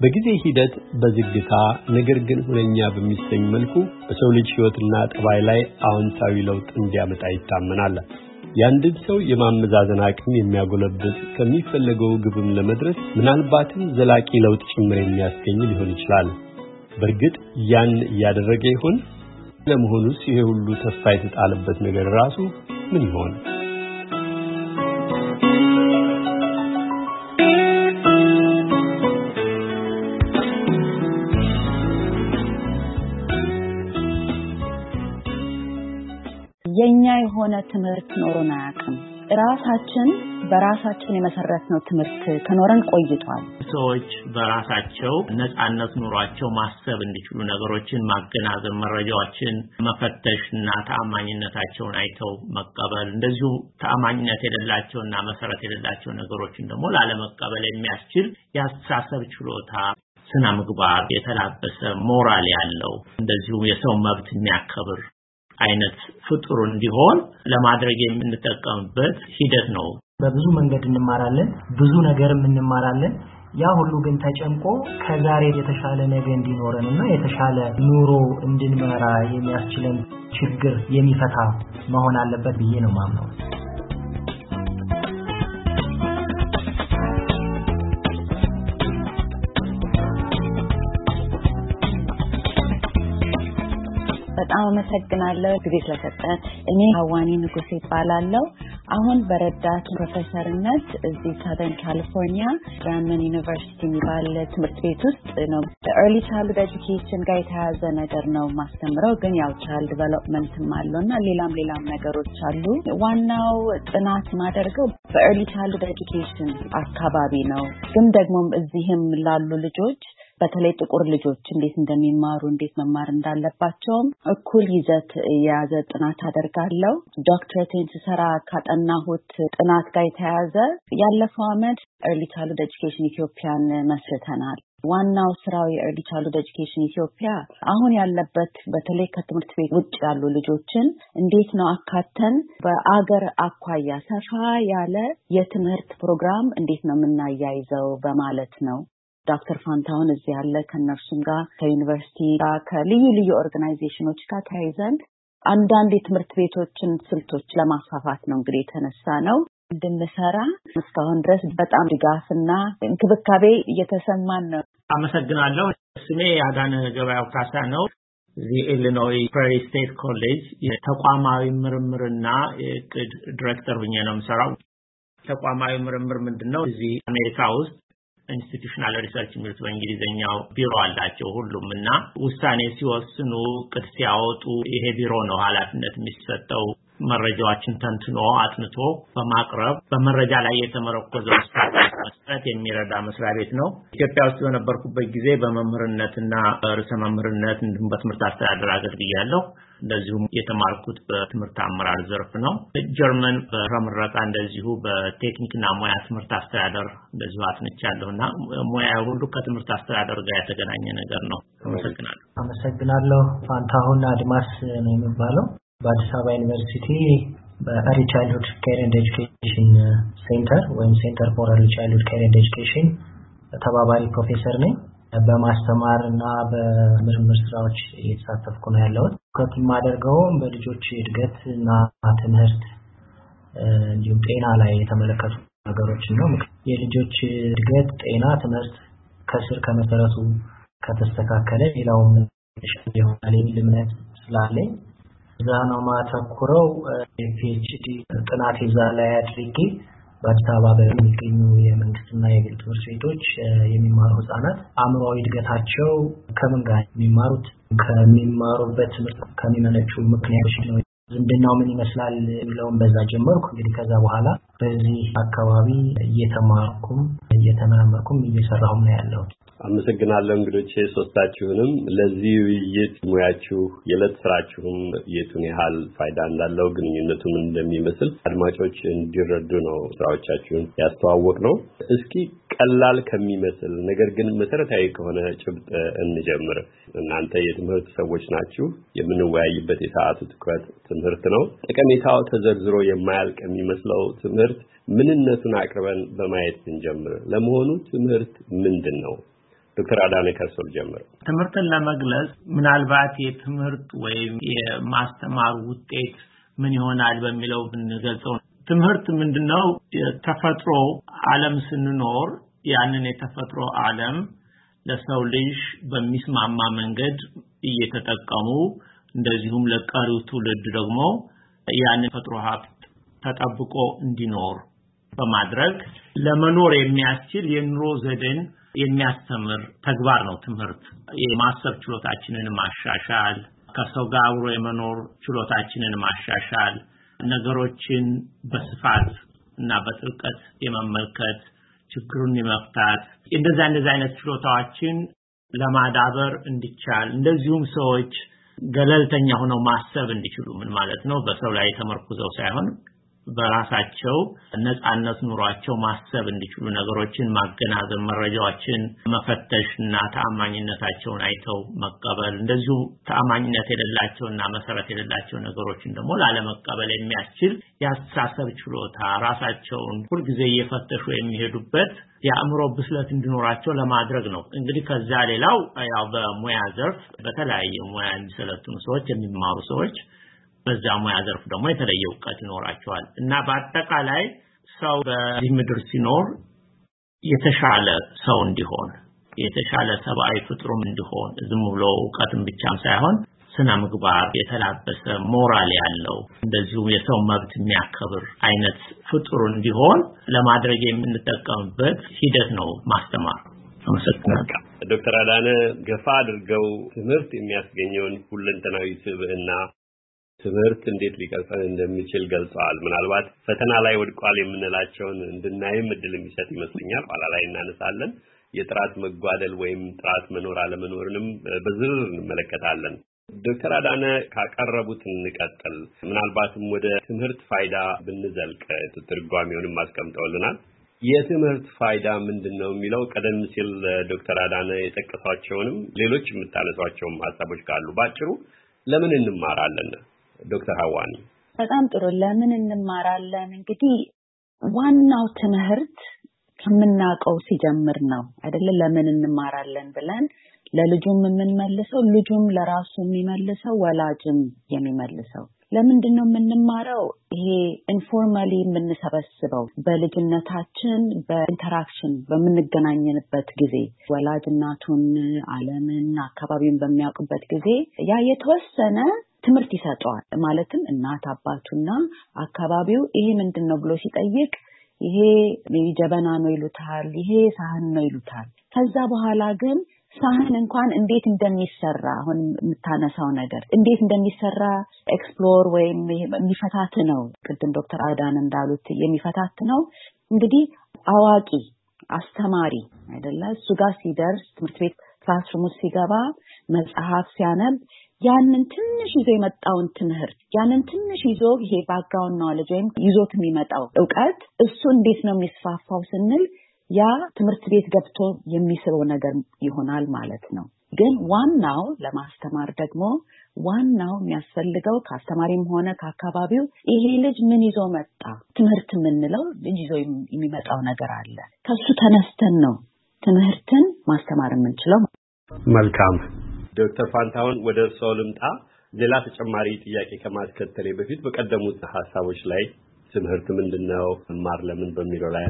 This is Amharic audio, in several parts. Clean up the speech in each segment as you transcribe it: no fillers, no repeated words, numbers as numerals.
በጊዜ ሂደት በዝግታ ነገር ግን ሁነኛ በሚሰኝ መልኩ በሰው ልጅ ሕይወትና ጠባይ ላይ አዎንታዊ ለውጥ እንዲያመጣ ይታመናል። ያንድን ሰው የማመዛዘን አቅም የሚያጎለብት ከሚፈልገው ግብም ለመድረስ ምናልባትም ዘላቂ ለውጥ ጭምር የሚያስገኝ ሊሆን ይችላል። በእርግጥ ያን እያደረገ ይሆን? ለመሆኑስ ይሄ ሁሉ ተስፋ የተጣለበት ነገር ራሱ ምን ይሆን? የኛ የሆነ ትምህርት ኖሮና ያቀም ራሳችን በራሳችን የመሰረትነው ትምህርት ከኖረን ቆይቷል። ሰዎች በራሳቸው ነፃነት ኑሯቸው ማሰብ እንዲችሉ ነገሮችን ማገናዘብ መረጃዎችን መፈተሽና ተአማኝነታቸውን አይተው መቀበል እንደዚሁ ተአማኝነት የሌላቸውና መሰረት የሌላቸው ነገሮችን ደግሞ ላለመቀበል የሚያስችል ያስተሳሰብ ችሎታ ስነ ምግባር የተላበሰ ሞራል ያለው እንደዚሁ የሰው መብት የሚያከብር አይነት ፍጡር እንዲሆን ለማድረግ የምንጠቀምበት ሂደት ነው። በብዙ መንገድ እንማራለን፣ ብዙ ነገርም እንማራለን። ያ ሁሉ ግን ተጨምቆ ከዛሬ የተሻለ ነገ እንዲኖርንና የተሻለ ኑሮ እንድንመራ የሚያስችለን ችግር የሚፈታ መሆን አለበት ብዬ ነው ማምነው። በጣም አመሰግናለሁ ጊዜ ስለሰጠን። እኔ ሀዋኒ ንጉሴ እባላለሁ። አሁን በረዳት ፕሮፌሰርነት እዚህ ሳዘርን ካሊፎርኒያ ብራንመን ዩኒቨርሲቲ የሚባል ትምህርት ቤት ውስጥ ነው early childhood education ጋር የተያያዘ ነገር ነው ማስተምረው። ግን ያው child developmentም አለውና ሌላም ነገሮች አሉ። ዋናው ጥናት ማደርገው በearly childhood education አካባቢ ነው። ግን ደግሞ እዚህም ላሉ ልጆች በተለይ ጥቁር ልጆች እንዴት እንደሚማሩ እንዴት መማር እንዳለባቸው እኩል ይዘት የያዘ ጥናት አደርጋለሁ። ዶክተሬቴን ስሰራ ካጠናሁት ጥናት ጋር የተያያዘ ያለፈው ዓመት early childhood education ኢትዮጵያን መስርተናል። ዋናው ስራው የearly childhood education ኢትዮጵያ አሁን ያለበት በተለይ ከትምህርት ቤት ውጭ ያሉ ልጆችን እንዴት ነው አካተን በአገር አኳያ ሰፋ ያለ የትምህርት ፕሮግራም እንዴት ነው የምናያይዘው በማለት ነው። ዶክተር ፋንታውን እዚህ ያለ ከነርሱም ጋር ከዩኒቨርሲቲ ጋር ከልዩ ኦርጋናይዜሽኖች ጋር ተያይዘን አንዳንድ የትምህርት ቤቶችን ስልቶች ለማስፋፋት ነው እንግዲህ የተነሳ ነው እንድንሰራ። እስካሁን ድረስ በጣም ድጋፍና እንክብካቤ እየተሰማን ነው። አመሰግናለሁ። ስሜ ያዳነ ገበያው ካሳ ነው። እዚህ ኢሊኖይ ፕሬሪ ስቴት ኮሌጅ የተቋማዊ ምርምርና የዕቅድ ዳይሬክተር ሆኜ ነው የምሰራው። ተቋማዊ ምርምር ምንድነው? እዚህ አሜሪካ ውስጥ ኢንስቲትዩሽናል ሪሰርች የሚሉት በእንግሊዘኛው ቢሮ አላቸው ሁሉምና ውሳኔ ሲወስኑ ቅድ ሲያወጡ ይሄ ቢሮ ነው ኃላፊነት የሚሰጠው መረጃዎችን ተንትኖ አጥንቶ በማቅረብ በመረጃ ላይ የተመረኮዘ ውሳኔ መስጠት የሚረዳ መስሪያ ቤት ነው። ኢትዮጵያ ውስጥ በነበርኩበት ጊዜ በመምህርነትና ርዕሰ መምህርነት እንዲሁም በትምህርት አስተዳደር አገልግያለሁ። እንደዚሁም የተማርኩት በትምህርት አመራር ዘርፍ ነው። ጀርመን በምረቃ እንደዚሁ በቴክኒክና ሙያ ትምህርት አስተዳደር እንደዚሁ አጥንቻለሁና ሙያው ሁሉ ከትምህርት አስተዳደር ጋር የተገናኘ ነገር ነው። አመሰግናለሁ። ፋንታሁን አድማስ ነው የሚባለው። በአዲስ አበባ ዩኒቨርሲቲ በearly childhood care and education center ወይም ሴንተር ፎር early childhood care and education ተባባሪ ፕሮፌሰር ነኝ። በማስተማርና በምርምር ስራዎች እየተሳተፍኩ ነው ያለሁት። ከማደርገው በልጆች እድገትና ትምህርት እንዲሁም ጤና ላይ የተመለከቱ ነገሮች ነው። የልጆች እድገት፣ ጤና፣ ትምህርት ከስር ከመሰረቱ ከተስተካከለ ሌላውም ይሆናል የሚል እምነት ስላለኝ ዛናው ማተኩረው ፒኤችዲ ጥናት ይዛ ላይ አድርጌ በአዲስ አበባ በሚገኙ የመንግስትና የግል ትምህርት ቤቶች የሚማሩ ህጻናት አእምሮአዊ እድገታቸው ከምን ጋር ከሚማሩበት ትምህርት ከሚመነጩ ምክንያቶች ነው ዝምድናው ምን ይመስላል የሚለውን በዛ ጀመርኩ። እንግዲህ ከዛ በኋላ በዚህ አካባቢ እየተማርኩም እየተመራመርኩም እየሰራሁም ነው ያለሁት። አመሰግናለሁ እንግዶቼ ሶስታችሁንም ለዚህ ውይይት ሙያችሁ የዕለት ስራችሁም የቱን ያህል ፋይዳ እንዳለው ግንኙነቱም እንደሚመስል አድማጮች እንዲረዱ ነው ስራዎቻችሁን ያስተዋወቅ ነው። እስኪ ቀላል ከሚመስል ነገር ግን መሰረታዊ ከሆነ ጭብጥ እንጀምር። እናንተ የትምህርት ሰዎች ናችሁ። የምንወያይበት የሰዓቱ ትኩረት ትምህርት ነው። ጠቀሜታው ተዘርዝሮ የማያልቅ የሚመስለው ትምህርት ምንነቱን አቅርበን በማየት እንጀምር። ለመሆኑ ትምህርት ምንድነው? ዶክተር አዳነ ከርሶል ጀምሮ ትምህርትን ለመግለጽ ምናልባት የትምህርት ወይም የማስተማር ውጤት ምን ይሆናል በሚለው ብንገልጸው ትምህርት ምንድነው ተፈጥሮ ዓለም ስንኖር ያንን የተፈጥሮ ዓለም ለሰው ልጅ በሚስማማ መንገድ እየተጠቀሙ እንደዚሁም ለቀሪው ትውልድ ደግሞ ያንን ተፈጥሮ ሀብት ተጠብቆ እንዲኖር በማድረግ ለመኖር የሚያስችል የኑሮ ዘዴን የሚያስተምር ተግባር ነው ትምህርት የማሰብ ችሎታችንን ማሻሻል ከሰው ጋር አብሮ የመኖር ችሎታችንን ማሻሻል ነገሮችን በስፋት እና በጥልቀት የመመልከት ችግሩን የመፍታት እንደዛ አይነት ችሎታዎችን ለማዳበር እንዲቻል እንደዚሁም ሰዎች ገለልተኛ ሆነው ማሰብ እንዲችሉ ምን ማለት ነው በሰው ላይ ተመርኩዘው ሳይሆን በራሳቸው ነፃነት ኑሯቸው ማሰብ እንዲችሉ ነገሮችን ማገናዘብ መረጃዎችን መፈተሽና ተአማኝነታቸውን አይተው መቀበል እንደዚሁ ተአማኝነት የሌላቸውና መሰረት የሌላቸው ነገሮችን ደግሞ ላለመቀበል የሚያስችል ያስተሳሰብ ችሎታ ራሳቸውን ሁሉ ጊዜ እየፈተሹ የሚሄዱበት የአእምሮ ብስለት እንዲኖራቸው ለማድረግ ነው እንግዲህ ከዛ ሌላው ያው በሙያ ዘርፍ በተለያየ ሙያ የሚሰለጥኑ ሰዎች የሚማሩ ሰዎች በዛ ሙያ ዘርፍ ደግሞ የተለየ ዕውቀት ይኖራቸዋል እና በአጠቃላይ ሰው በዚህ ምድር ሲኖር የተሻለ ሰው እንዲሆን የተሻለ ሰብአዊ ፍጥሩም እንዲሆን ዝም ብሎ ዕውቀትም ብቻም ሳይሆን ስነ ምግባር የተላበሰ ሞራል ያለው እንደዚሁ የሰው መብት የሚያከብር አይነት ፍጡር እንዲሆን ለማድረግ የምንጠቀምበት ሂደት ነው ማስተማር አመሰግናለሁ ዶክተር አዳነ ገፋ አድርገው ትምህርት የሚያስገኘውን ሁለንተናዊ ስብዕና ትምህርት እንዴት ሊቀርጸን እንደሚችል ገልጸዋል ምናልባት ፈተና ላይ ወድቋል የምንላቸውን እንድናይም እድል የሚሰጥ ይመስለኛል ኋላ ላይ እናነሳለን የጥራት መጓደል ወይም ጥራት መኖር አለመኖርንም በዝርዝር እንመለከታለን ዶክተር አዳነ ካቀረቡት እንቀጥል ምናልባትም ወደ ትምህርት ፋይዳ ብንዘልቅ ትርጓሜውንም አስቀምጠውልናል የትምህርት ፋይዳ ምንድነው የሚለው ቀደም ሲል ዶክተር አዳነ የጠቀሷቸውንም ሌሎች የምታነሷቸውም ሐሳቦች ካሉ ባጭሩ ለምን እንማራለን ዶክተር ሐዋኒ በጣም ጥሩ ለምን እንማራለን እንግዲህ ዋናው ትምህርት ከምናቀው ሲጀምር ነው አይደለ ለምን እንማራለን ብለን ለልጁም የምንመልሰው ልጁም ለራሱ የሚመልሰው ወላጅም የሚመልሰው ለምንድነው የምንማረው ይሄ ኢንፎርማሊ የምንሰበስበው በልጅነታችን በኢንተራክሽን በመንገናኘንበት ጊዜ ወላጅ እናቱን ዓለምን አካባቢውን በሚያውቁበት ጊዜ ያ የተወሰነ ትምህርት ይሰጣል ማለትም እናት አባቱና አካባቢው ይሄ ምንድነው ብሎ ሲጠይቅ ይሄ ጀበና ነው ይሉታል ይሄ ሳህን ነው ይሉታል ከዛ በኋላ ግን ሳህን እንኳን እንዴት እንደሚሰራ አሁን የምታነሳው ነገር እንዴት እንደሚሰራ ኤክስፕሎር ወይም የሚፈታት ነው ቅድም ዶክተር አዳነ እንዳሉት የሚፈታት ነው እንግዲህ አዋቂ አስተማሪ አይደለ እሱ ጋር ሲደርስ ትምህርት ቤት ክላስሩም ሲገባ መጽሐፍ ሲያነብ ያንን ትንሽ ይዞ የመጣውን ትምህርት ያንን ትንሽ ይዞ ይሄ ባክግራውንድ ኖሌጅ ወይም ይዞት የሚመጣው ዕውቀት እሱ እንዴት ነው የሚስፋፋው ስንል ያ ትምህርት ቤት ገብቶ የሚስበው ነገር ይሆናል ማለት ነው ግን ዋናው ለማስተማር ደግሞ ዋናው የሚያስፈልገው ከአስተማሪም ሆነ ከአካባቢው ይሄ ልጅ ምን ይዞ መጣ ትምህርት ምንለው ልጅ ይዞ የሚመጣው ነገር አለ ከሱ ተነስተን ነው ትምህርትን ማስተማር የምንችለው መልካም ዶክተር ፋንታሁን ወደ እርስዎ ልምጣ ሌላ ተጨማሪ ጥያቄ ከማስከተሌ በፊት በቀደሙት ሐሳቦች ላይ ትምህርት ምንድነው ማር ለምን በሚለው ላይ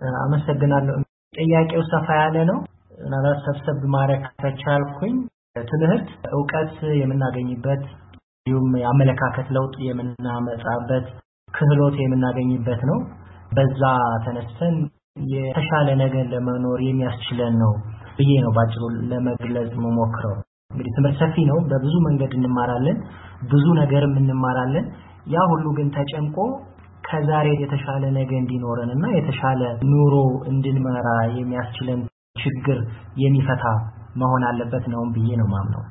አመሰግናለሁ ጥያቄው ሰፋ ያለ ነው እና ሰብሰብ ማድረግ ከቻልኩኝ ትምህርት ዕውቀት የምናገኝበት ይሁን የአመለካከት ለውጥ የምናመጣበት ክህሎት የምናገኝበት ነው በዛ ተነስተን የተሻለ ነገር ለመኖር የሚያስችለን ነው ብዬ ነው ባጭሩ ለመግለጽ መሞክረው እንግዲህ ትምህርት ሰፊ ነው በብዙ መንገድ እንማራለን ብዙ ነገርም እንማራለን ያ ሁሉ ግን ተጨምቆ ከዛሬ የተሻለ ነገር እንዲኖርንና የተሻለ ኑሮ እንድንመራ የሚያስችለን ችግር የሚፈታ መሆን አለበት ነው ብዬ ነው ማምነው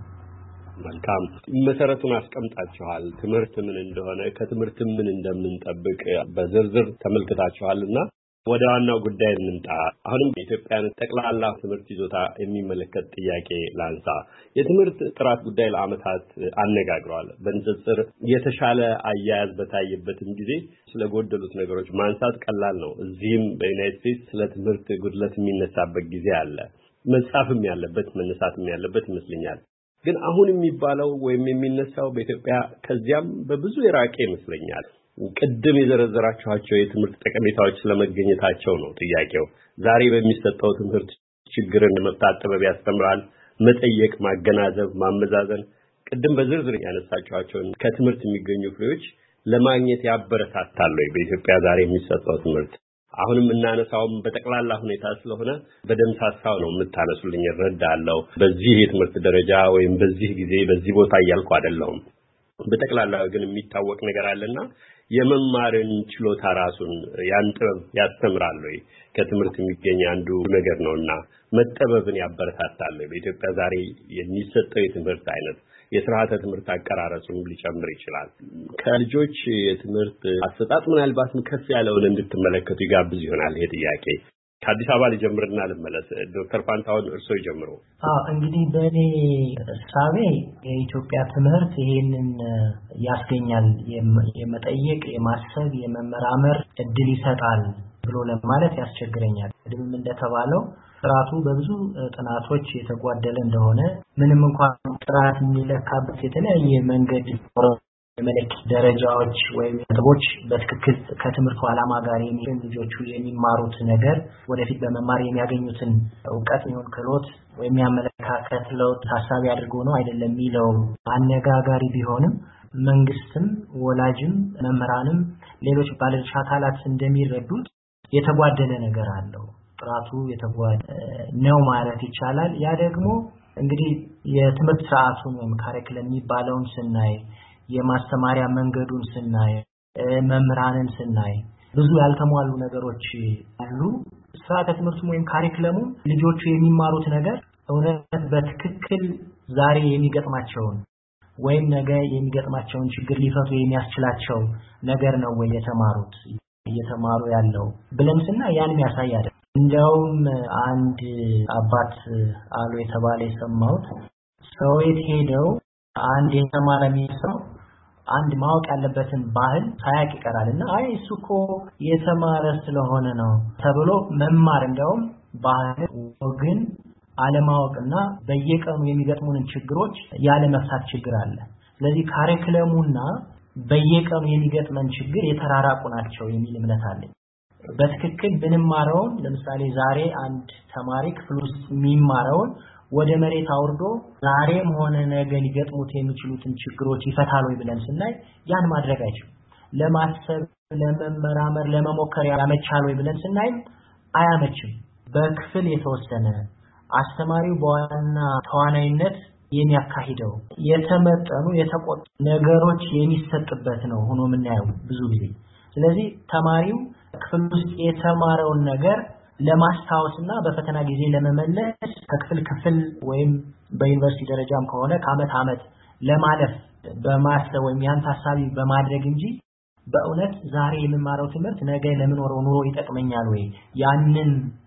መልካም መሰረቱን አስቀምጣችኋል ትምህርት ምን እንደሆነ ከትምህርት ምን እንደምንጠብቅ በዝርዝር ተመልክታችኋልና ወደ ዋናው ጉዳይ እንምጣ አሁንም በኢትዮጵያን ጠቅላላ ትምህርት ይዞታ የሚመለከት ጥያቄ ላንሳ የትምህርት ጥራት ጉዳይ ለአመታት አነጋግሯል በንጽጽር የተሻለ አያያዝ በታየበትም ጊዜ ስለጎደሉት ነገሮች ማንሳት ቀላል ነው እዚህም በዩናይትድ ስቴትስ ስለ ትምህርት ጉድለት የሚነሳበት ጊዜ አለ መጻፍም ያለበት መነሳትም ያለበት ይመስለኛል። ግን አሁን የሚባለው ወይም የሚነሳው በኢትዮጵያ ከዚያም በብዙ የራቀ ይመስለኛል። ቅድም የዘረዘራችኋቸው የትምህርት ጠቀሜታዎች ስለመገኘታቸው ነው ጥያቄው። ዛሬ በሚሰጠው ትምህርት ችግርን መፍታት ጥበብ ያስተምራል፣ መጠየቅ፣ ማገናዘብ፣ ማመዛዘን ቅድም በዝርዝር ያነሳችኋቸውን ከትምህርት የሚገኙ ፍሬዎች ለማግኘት ያበረታታል ወይ? በኢትዮጵያ ዛሬ የሚሰጠው ትምህርት አሁንም እናነሳውም በጠቅላላ ሁኔታ ስለሆነ በደምሳሳው ነው የምታነሱልኝ እረዳለሁ። በዚህ የትምህርት ደረጃ ወይም በዚህ ጊዜ በዚህ ቦታ እያልኩ አይደለሁም። በጠቅላላ ግን የሚታወቅ ነገር አለና የመማርን ችሎታ ራሱን ያን ጥበብ ያስተምራል ወይ? ከትምህርት የሚገኝ አንዱ ነገር ነውና መጠበብን ያበረታታል። በኢትዮጵያ ዛሬ የሚሰጠው የትምህርት አይነት የስርዓተ ትምህርት አቀራረጹን ሊጨምር ይችላል። ከልጆች የትምህርት አሰጣጥ ምናልባት ከፍ ያለውን እንድትመለከቱ ይጋብዝ ይሆናል ይሄ ጥያቄ። ከአዲስ አበባ ልጀምርና ልመለስ። ዶክተር ፋንታሁን እርስዎ ይጀምሩ። እንግዲህ በእኔ ሳቤ የኢትዮጵያ ትምህርት ይሄንን ያስገኛል፣ የመጠየቅ፣ የማሰብ፣ የመመራመር እድል ይሰጣል ብሎ ለማለት ያስቸግረኛል። ቅድም እንደተባለው ጥራቱ በብዙ ጥናቶች የተጓደለ እንደሆነ ምንም እንኳን ጥራት የሚለካበት የተለያየ መንገድ የመለኪያ ደረጃዎች ወይም ነጥቦች በትክክል ከትምህርቱ ዓላማ ጋር ልጆቹ የሚማሩት ነገር ወደፊት በመማር የሚያገኙትን ዕውቀት ይሁን ክህሎት ወይም ያመለካከት ለውጥ ታሳቢ አድርጎ ነው አይደለም የሚለው አነጋጋሪ ቢሆንም መንግስትም ወላጅም መምህራንም ሌሎች ባለድርሻ አካላት እንደሚረዱት የተጓደለ ነገር አለው። ጥራቱ የተጓደለ ነው ማለት ይቻላል። ያ ደግሞ እንግዲህ የትምህርት ስርዓቱን ወይም ካሪኩለም የሚባለውን ስናይ የማስተማሪያ መንገዱን ስናይ መምህራንን ስናይ ብዙ ያልተሟሉ ነገሮች አሉ። ስርዓተ ትምህርቱ ወይም ካሪኩለሙ ልጆቹ የሚማሩት ነገር እውነት በትክክል ዛሬ የሚገጥማቸውን ወይም ነገ የሚገጥማቸውን ችግር ሊፈቱ የሚያስችላቸው ነገር ነው ወይ እየተማሩ ያለው ብለን ስናይ ያን ያሳያል። እንደውም አንድ አባት አሉ የተባለ የሰማሁት ሰው ሄደው አንድ የተማረ ሰው አንድ ማወቅ ያለበትን ባህል ሳያቅ ይቀራልና አይ እሱ እኮ የተማረ ስለሆነ ነው ተብሎ መማር እንደውም ባህል ወግን አለማወቅና በየቀኑ የሚገጥሙንን ችግሮች ያለ መፍታት ችግር አለ። ስለዚህ ካሪኩለሙና በየቀኑ የሚገጥመን ችግር የተራራቁ ናቸው የሚል እምነት አለኝ። በትክክል ብንማረው ለምሳሌ ዛሬ አንድ ተማሪ ክፍል ውስጥ የሚማረውን ወደ መሬት አውርዶ ዛሬም ሆነ ነገ ሊገጥሙት የሚችሉትን ችግሮች ይፈታል ወይ ብለን ስናይ ያን ማድረግ አይችልም። ለማሰብ፣ ለመመራመር፣ ለመሞከር ያመቻል ወይ ብለን ስናይ አያመችም። በክፍል የተወሰነ አስተማሪው በዋና ተዋናይነት የሚያካሂደው የተመጠኑ የተቆጠሩ ነገሮች የሚሰጥበት ነው ሆኖ የምናየው ብዙ ጊዜ። ስለዚህ ተማሪው ክፍል ውስጥ የተማረውን ነገር ለማስታወስና በፈተና ጊዜ ለመመለስ ከክፍል ወይም በዩኒቨርሲቲ ደረጃም ከሆነ ከአመት ዓመት ለማለፍ በማሰብ ወይም ያን ታሳቢ በማድረግ እንጂ በእውነት ዛሬ የምማረው ትምህርት ነገ ለምኖረው ኑሮ ይጠቅመኛል ወይ ያንን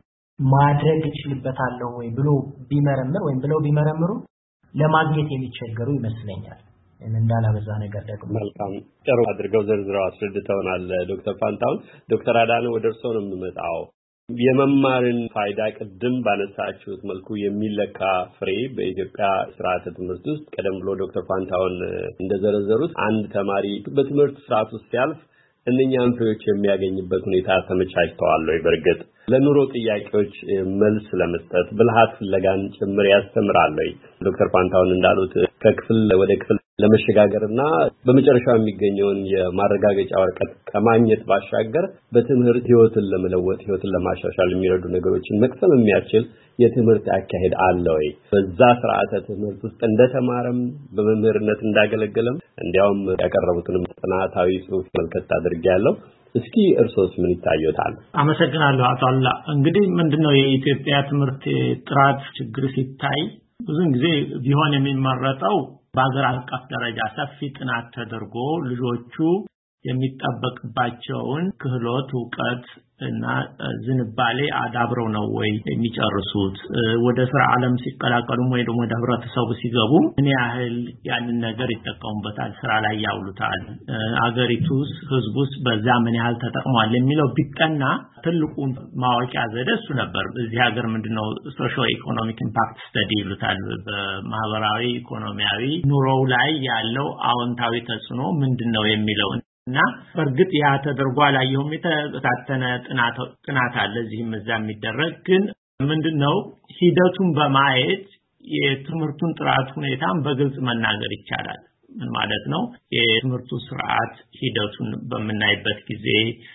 ማድረግ ይችልበታል ወይ ብሎ ቢመረምር ወይም ብለው ቢመረምሩ ለማግኘት የሚቸገሩ ይመስለኛል። እንዳላበዛ ነገር ደግሞ መልካም ጥሩ አድርገው ዘርዝረው አስረድተውናል ዶክተር ፋንታሁን። ዶክተር አዳነ ወደ እርስዎ ነው የምመጣው። የመማርን ፋይዳ ቅድም ባነሳችሁት መልኩ የሚለካ ፍሬ በኢትዮጵያ ስርዓተ ትምህርት ውስጥ ቀደም ብሎ ዶክተር ፋንታሁን እንደዘረዘሩት አንድ ተማሪ በትምህርት ስርዓት ውስጥ ሲያልፍ እነኛን ፍሬዎች የሚያገኝበት ሁኔታ ተመቻችተዋል ወይ? በእርግጥ ለኑሮ ጥያቄዎች መልስ ለመስጠት ብልሃት ፍለጋን ጭምር ያስተምራል ወይ? ዶክተር ፋንታሁን እንዳሉት ከክፍል ወደ ክፍል ለመሸጋገርና በመጨረሻው የሚገኘውን የማረጋገጫ ወረቀት ከማግኘት ባሻገር በትምህርት ህይወትን ለመለወጥ ህይወትን ለማሻሻል የሚረዱ ነገሮችን መቅሰም የሚያስችል የትምህርት አካሄድ አለ ወይ? በዛ ስርዓተ ትምህርት ውስጥ እንደተማረም በመምህርነት እንዳገለገለም እንዲያውም ያቀረቡትንም ጥናታዊ ጽሑፍ መልከት አድርጌያለሁ። እስኪ እርሶስ ምን ይታየዎታል? አመሰግናለሁ አቶ አላ። እንግዲህ ምንድነው የኢትዮጵያ ትምህርት ጥራት ችግር ሲታይ ብዙን ጊዜ ቢሆን የሚመረጠው በአገር አቀፍ ደረጃ ሰፊ ጥናት ተደርጎ ልጆቹ የሚጠበቅባቸውን ክህሎት፣ ዕውቀት እና ዝንባሌ አዳብረው ነው ወይ የሚጨርሱት? ወደ ስራ ዓለም ሲቀላቀሉም ወይ ደግሞ ወደ ህብረተሰቡ ሲገቡ ምን ያህል ያንን ነገር ይጠቀሙበታል፣ ስራ ላይ ያውሉታል? አገሪቱስ ህዝቡስ በዛ ምን ያህል ተጠቅሟል የሚለው ቢጠና ትልቁ ማወቂያ ዘዴ እሱ ነበር። እዚህ ሀገር ምንድነው ሶሾ ኢኮኖሚክ ኢምፓክት ስተዲ ይሉታል። በማህበራዊ ኢኮኖሚያዊ ኑሮው ላይ ያለው አዎንታዊ ተጽዕኖ ምንድነው የሚለው እና በርግጥ ያ ተደርጓል። አየሁም የተታተነ ጥናት አለ እዚህም እዛ የሚደረግ ግን ምንድነው ሂደቱን በማየት የትምህርቱን ጥራት ሁኔታን በግልጽ መናገር ይቻላል። ምን ማለት ነው? የትምህርቱ ስርዓት ሂደቱን በመናይበት ጊዜ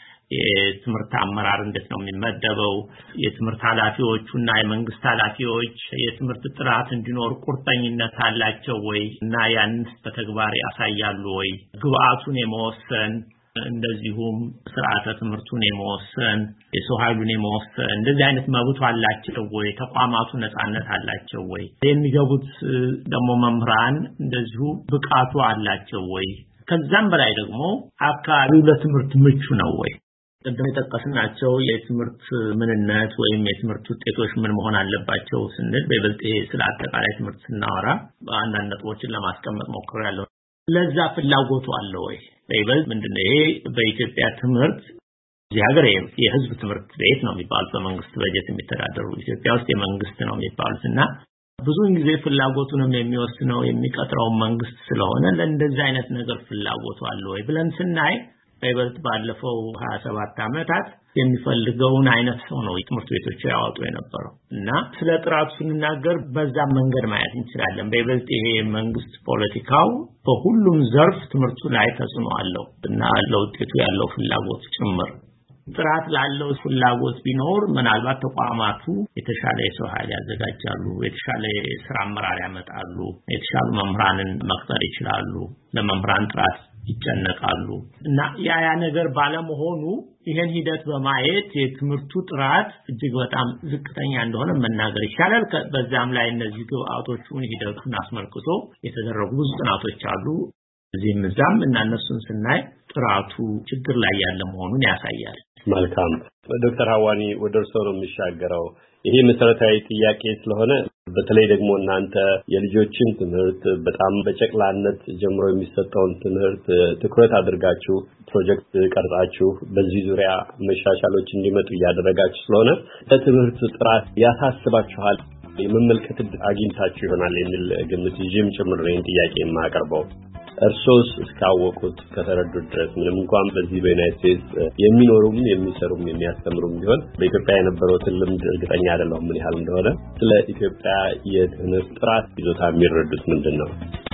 የትምህርት አመራር እንዴት ነው የሚመደበው? የትምህርት ኃላፊዎቹና የመንግስት ኃላፊዎች የትምህርት ጥራት እንዲኖር ቁርጠኝነት አላቸው ወይ እና ያንስ በተግባር ያሳያሉ ወይ? ግብአቱን የመወሰን እንደዚሁም ስርዓተ ትምህርቱን የመወሰን የሰው ኃይሉን የመወሰን እንደዚህ አይነት መብት አላቸው ወይ? ተቋማቱ ነፃነት አላቸው ወይ? የሚገቡት ደግሞ መምህራን እንደዚሁ ብቃቱ አላቸው ወይ? ከዛም በላይ ደግሞ አካባቢው ለትምህርት ምቹ ነው ወይ? ቀደም የጠቀስናቸው የትምህርት ምንነት ወይም የትምህርት ውጤቶች ምን መሆን አለባቸው ስንል በይበልጥ ስለ አጠቃላይ ትምህርት ስናወራ አንዳንድ ነጥቦችን ለማስቀመጥ ሞክሬያለሁ። ለዛ ፍላጎቱ አለ ወይ? በይበልጥ ምንድነው ይሄ በኢትዮጵያ ትምህርት እዚህ ሀገር የህዝብ ትምህርት ቤት ነው የሚባሉት በመንግስት በጀት የሚተዳደሩ ኢትዮጵያ ውስጥ የመንግስት ነው የሚባሉትና ብዙውን ጊዜ ፍላጎቱንም የሚወስነው የሚቀጥረው መንግስት ስለሆነ ለእንደዚህ አይነት ነገር ፍላጎቱ አለ ወይ ብለን ስናይ በይበልጥ ባለፈው 27 ዓመታት የሚፈልገውን አይነት ሰው ነው ትምህርት ቤቶች ያወጡ የነበረው እና ስለ ጥራቱ ስንናገር በዛ መንገድ ማየት እንችላለን። በይበልጥ ይሄ መንግስት ፖለቲካው በሁሉም ዘርፍ ትምህርቱ ላይ ተጽዕኖ አለው እና ለውጤቱ ያለው ፍላጎት ጭምር ጥራት ላለው ፍላጎት ቢኖር ምናልባት ተቋማቱ የተሻለ የሰው ኃይል ያዘጋጃሉ፣ የተሻለ ስራ አመራር ያመጣሉ፣ የተሻሉ መምህራንን መቅጠር ይችላሉ፣ ለመምህራን ጥራት ይጨነቃሉ እና ያ ነገር ባለመሆኑ ይሄን ሂደት በማየት የትምህርቱ ጥራት እጅግ በጣም ዝቅተኛ እንደሆነ መናገር ይቻላል። በዛም ላይ እነዚህ ግብአቶቹን ሂደቱን አስመልክቶ የተደረጉ ብዙ ጥናቶች አሉ። እዚህም እዛም እና እነሱን ስናይ ጥራቱ ችግር ላይ ያለ መሆኑን ያሳያል። መልካም ዶክተር ሐዋኒ ወደ እርስዎ ነው የሚሻገረው። ይሄ መሰረታዊ ጥያቄ ስለሆነ በተለይ ደግሞ እናንተ የልጆችን ትምህርት በጣም በጨቅላነት ጀምሮ የሚሰጠውን ትምህርት ትኩረት አድርጋችሁ ፕሮጀክት ቀርጻችሁ በዚህ ዙሪያ መሻሻሎች እንዲመጡ ያደረጋችሁ ስለሆነ ለትምህርት ጥራት ያሳስባችኋል የመመልከት አግኝታችሁ ይሆናል የሚል ግምት ይዤም ጭምር ነው ጥያቄ የማቀርበው። እርሶስ እስካወቁት ከተረዱት ድረስ ምንም እንኳን በዚህ በዩናይትድ ስቴትስ የሚኖሩም የሚሰሩም የሚያስተምሩም ቢሆን በኢትዮጵያ የነበረውን ልምድ እርግጠኛ አይደለሁም ምን ያህል እንደሆነ ስለ ኢትዮጵያ የትምህርት ጥራት ይዞታ የሚረዱት ምንድነው?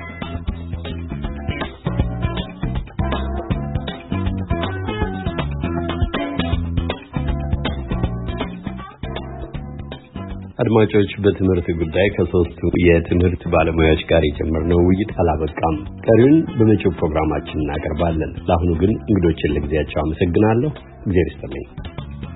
አድማጮች በትምህርት ጉዳይ ከሶስቱ የትምህርት ባለሙያዎች ጋር የጀመርነው ውይይት አላበቃም። ቀሪውን በመጪው ፕሮግራማችን እናቀርባለን። ለአሁኑ ግን እንግዶችን ለጊዜያቸው አመሰግናለሁ። እግዚአብሔር ይስጥልኝ።